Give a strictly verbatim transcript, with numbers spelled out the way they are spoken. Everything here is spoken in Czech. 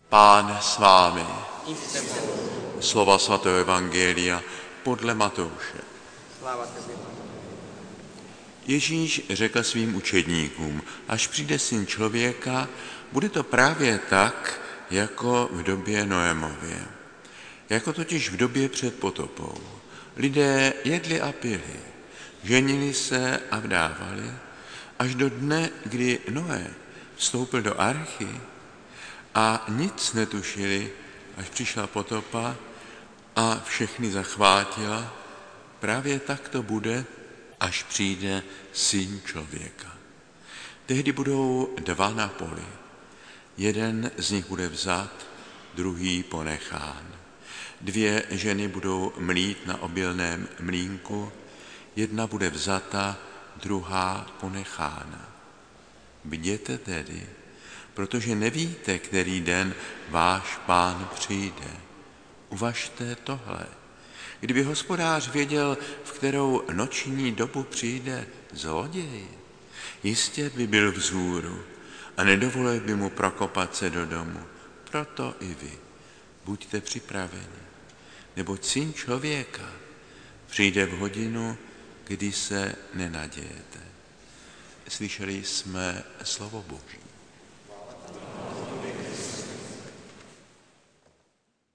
Pán s vámi. Slova svatého evangelia podle Matouše. Ježíš řekl svým učedníkům, až přijde Syn člověka, bude to právě tak, jako v době Noémově. Jako totiž v době před potopou. Lidé jedli a pili, ženili se a vdávali, až do dne, kdy Noé vstoupil do archy a nic netušili, až přišla potopa a všechny zachvátila. Právě tak to bude, až přijde Syn člověka. Tehdy budou dva na poli. Jeden z nich bude vzat, druhý ponechán. Dvě ženy budou mlít na obilném mlýnku, jedna bude vzata, druhá ponechána. Bděte tedy, protože nevíte, který den váš Pán přijde. Uvažte tohle. Kdyby hospodář věděl, v kterou noční dobu přijde zloděj, jistě by byl vzhůru a nedovolil by mu prokopat se do domu. Proto i vy buďte připraveni, neboť Syn člověka přijde v hodinu, kdy se nenadějete. Slyšeli jsme slovo Boží.